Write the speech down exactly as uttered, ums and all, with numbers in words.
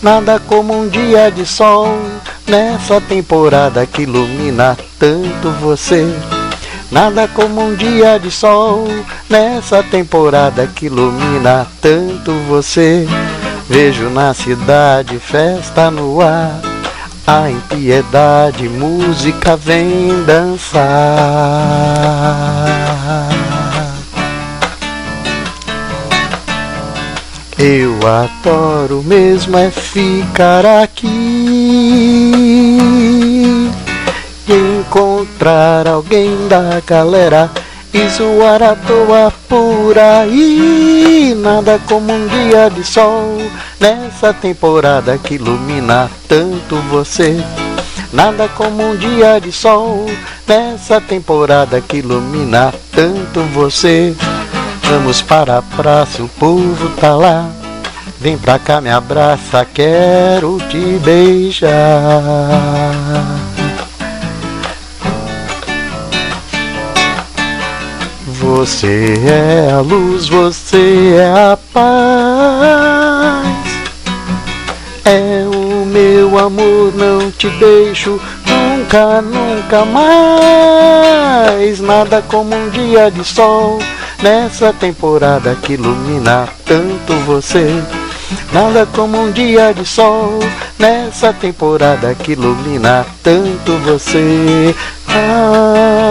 Nada como um dia de sol nessa temporada que ilumina tanto você. Nada como um dia de sol nessa temporada que ilumina tanto você. Vejo na cidade festa no ar, a impiedade música vem dançar. Eu adoro mesmo é ficar aqui e encontrar alguém da galera e zoar à toa por aí. Nada como um dia de sol nessa temporada que ilumina tanto você. Nada como um dia de sol nessa temporada que ilumina tanto você. Vamos para a praça, o povo tá lá. Vem pra cá, me abraça, quero te beijar. Você é a luz, você é a paz. É o meu amor, não te deixo nunca, nunca mais. Nada como um dia de sol nessa temporada que ilumina tanto você. Nada como um dia de sol nessa temporada que ilumina tanto você. Ah,